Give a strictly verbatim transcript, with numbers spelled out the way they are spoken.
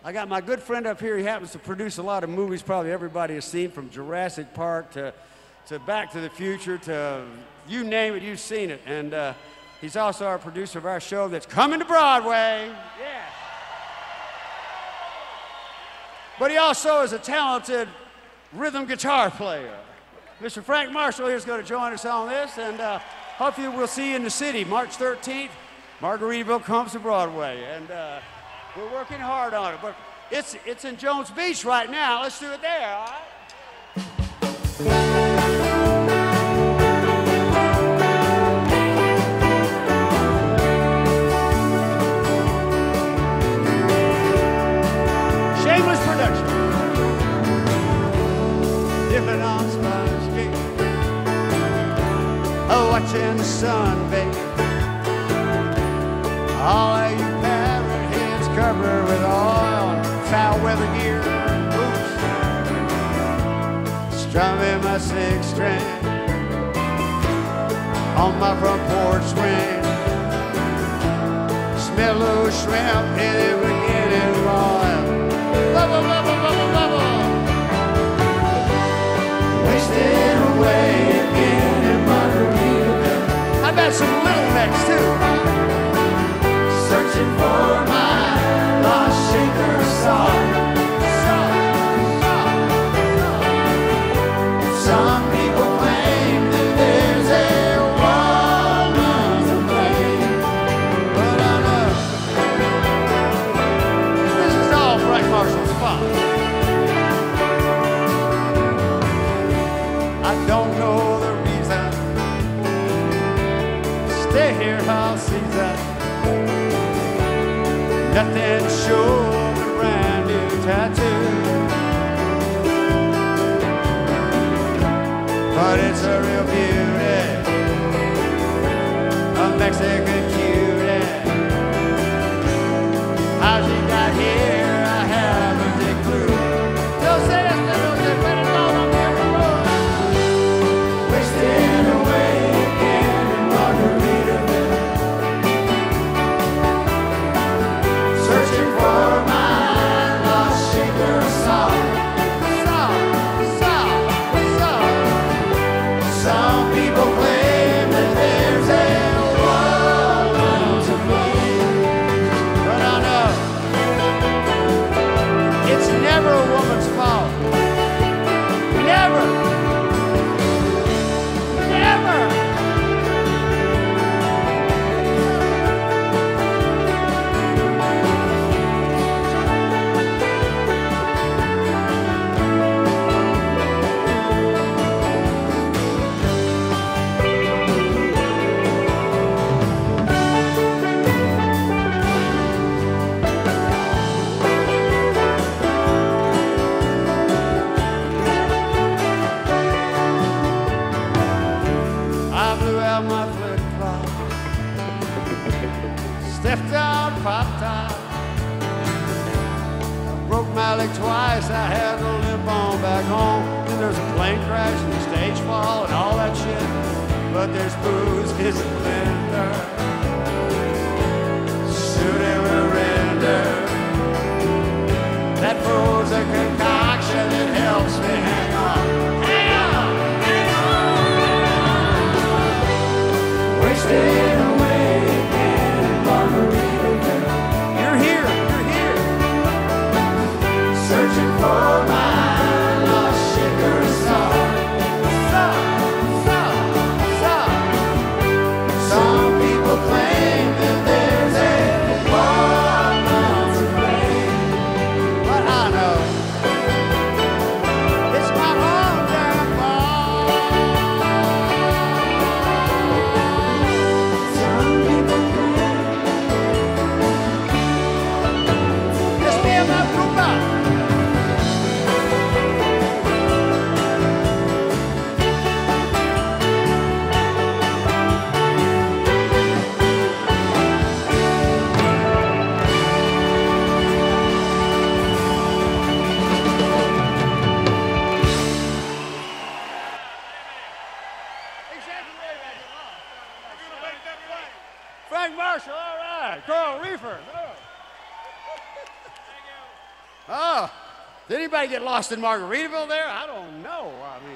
I got my good friend up here. He happens to produce a lot of movies probably everybody has seen, from Jurassic Park to, to Back to the Future to you name it, you've seen it. And uh, he's also our producer of our show that's coming to Broadway. Yeah. But he also is a talented rhythm guitar player. Mister Frank Marshall here is going to join us on this, and uh, hopefully we'll see you in the city March thirteenth. Margaritaville comes to Broadway, and uh, we're working hard on it. But it's, it's in Jones Beach right now. Let's do it there, all right? Shameless production. Dipping on Sponge Gate, oh, watching the sun bake. All of you parrot heads covered with oil and foul weather gear and boots, strumming my six string on my front porch swing. Smell those shrimp in the beginning oil. Bubble, bubble, bubble, bubble. Wasted away again in Margaritaville. I bet some little necks too. Searching for my lost shaker song. Some people claim that there's a woman to blame, but I know this is all Frank Marshall's fault. I don't know the reason. Stay here all season. Nothing short of a brand new tattoo, but it's a real beauty, a Mexican cutie. How she got here, I haven't a clue. Don't say it, don't say it, but it's all on the road. Wasting away again in Margaritaville. Searching for my lost shaker song. Song, song, song. Some people claim that there's a woman to blame, but I know it's never a woman's fault. Never. Never. Stepped out, popped out. I broke my leg twice, I had to limp on back home. Then there's a plane crash and the stage fall and all that shit. But there's booze, his blender. Shoot him a render. That froze a concoction that helps me hang on. Hang on, hang on. Wasted away. You're here, you're here. Searching for my lost shaker song. Song, song, song. Some people claim that there's a woman to Oh, did anybody get lost in Margaritaville there? I don't know. I